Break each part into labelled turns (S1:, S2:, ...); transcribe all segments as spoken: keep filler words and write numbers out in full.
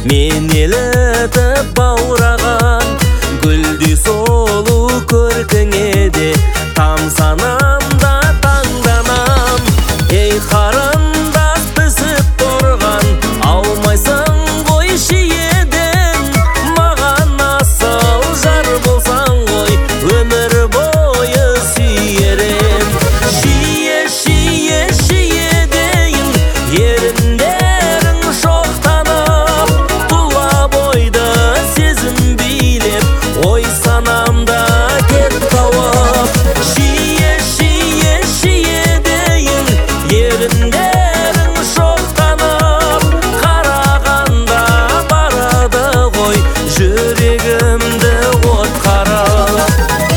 S1: мен елітіп баураған гүлдей солу көркіңе де тамсанам да таңданам. Ей қарындас пісіп тұрған, алмайсың ғой шиеден, маған асыл жар болсаң ғой өмір бойы сүйерем. Шие шие шие дейін еріндерің шоқтанып, тұла бойды сезім билеп ой санамда кет тауып. Шие шие шие дейін еріндерің шоқтанып, қарағанда барады ғой жүрегімді от қарап.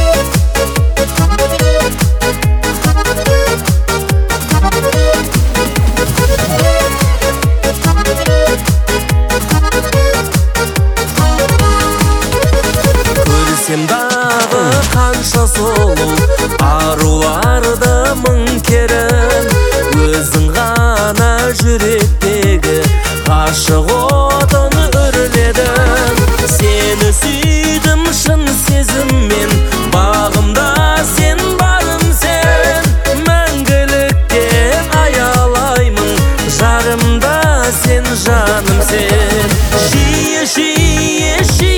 S1: Көрсем дағы қанша сұлу аруларды мың керін, өзің ғана жүректегі ғашық отын үрледің. Сені сүйдім шын сезіммен, бағымда сен барым сен, мәңгіліктен аялаймын жарымда сен жаным сен. Шие шие шие